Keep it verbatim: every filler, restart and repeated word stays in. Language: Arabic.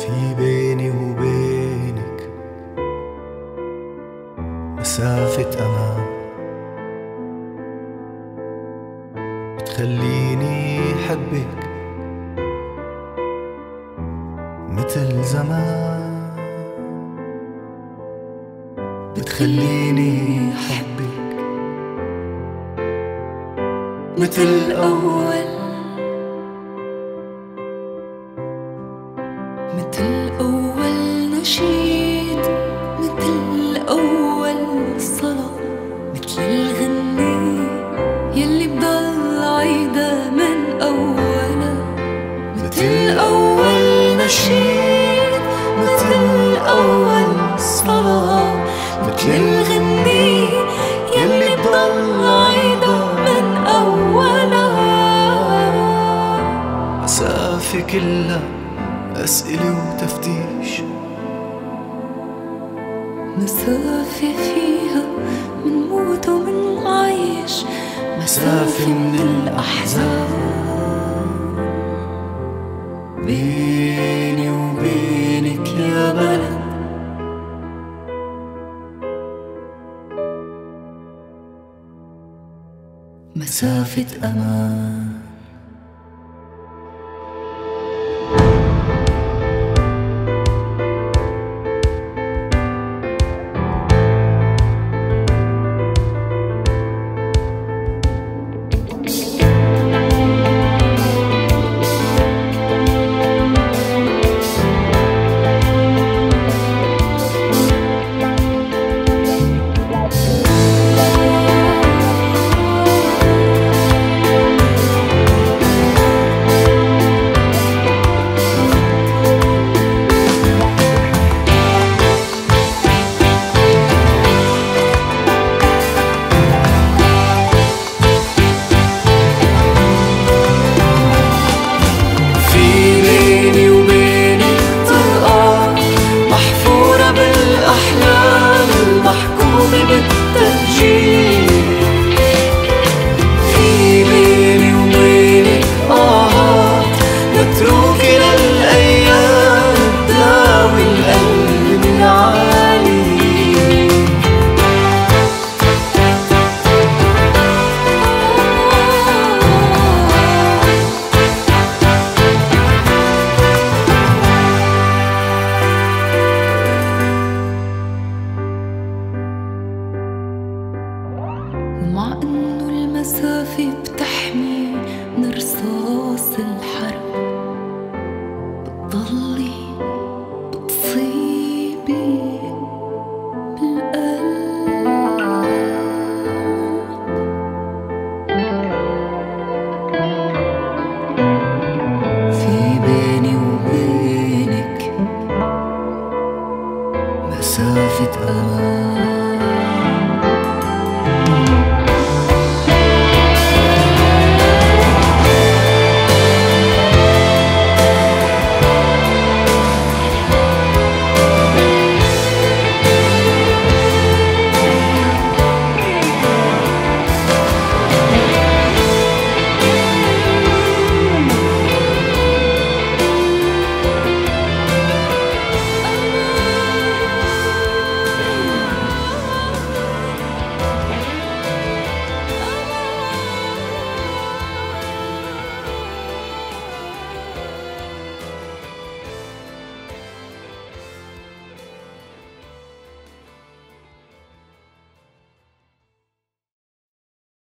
في بيني وبينك مسافة أمان بتخليني أحبك مثل زمان، بتخليني أحبك مثل الأول، مثل أول نشيد، مثل أول صلاة، مثل الغني يلي بضل عيدا من أولا، مثل أول نشيد، مثل أول صلاة، مثل الغني يلي بضل عيدا من أولا. مسافة كلها أسئلة وتفتيش، مسافة فيها من موت ومن عايش، مسافة من الأحزان بيني وبينك يا بلد، مسافة أمان.